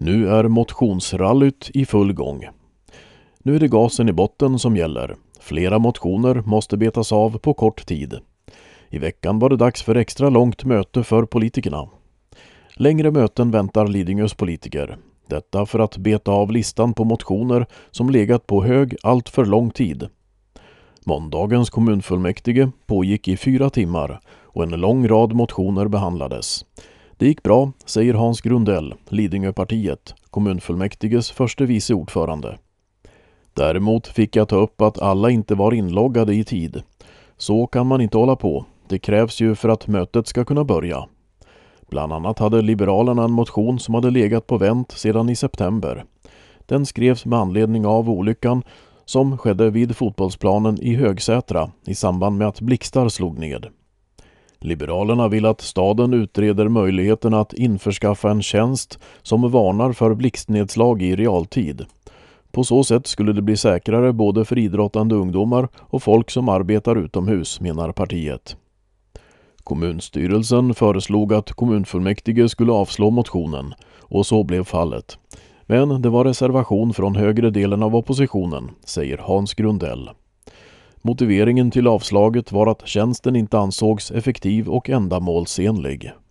Nu är motionsrallyt i full gång. Nu är det gasen i botten som gäller. Flera motioner måste betas av på kort tid. I veckan var det dags för extra långt möte för politikerna. Längre möten väntar Lidingös politiker. Detta för att beta av listan på motioner som legat på hög allt för lång tid. Måndagens kommunfullmäktige pågick i 4 timmar och en lång rad motioner behandlades. Det gick bra, säger Hans Grundell, Lidingöpartiet, kommunfullmäktiges förste vice ordförande. Däremot fick jag ta upp att alla inte var inloggade i tid. Så kan man inte hålla på. Det krävs ju för att mötet ska kunna börja. Bland annat hade Liberalerna en motion som hade legat på vänt sedan i september. Den skrevs med anledning av olyckan som skedde vid fotbollsplanen i Högsätra i samband med att blixtar slog ned. Liberalerna vill att staden utreder möjligheten att införskaffa en tjänst som varnar för blixtnedslag i realtid. På så sätt skulle det bli säkrare både för idrottande ungdomar och folk som arbetar utomhus, menar partiet. Kommunstyrelsen föreslog att kommunfullmäktige skulle avslå motionen, och så blev fallet. Men det var reservation från högre delen av oppositionen, säger Hans Grundell. Motiveringen till avslaget var att tjänsten inte ansågs effektiv och ändamålsenlig.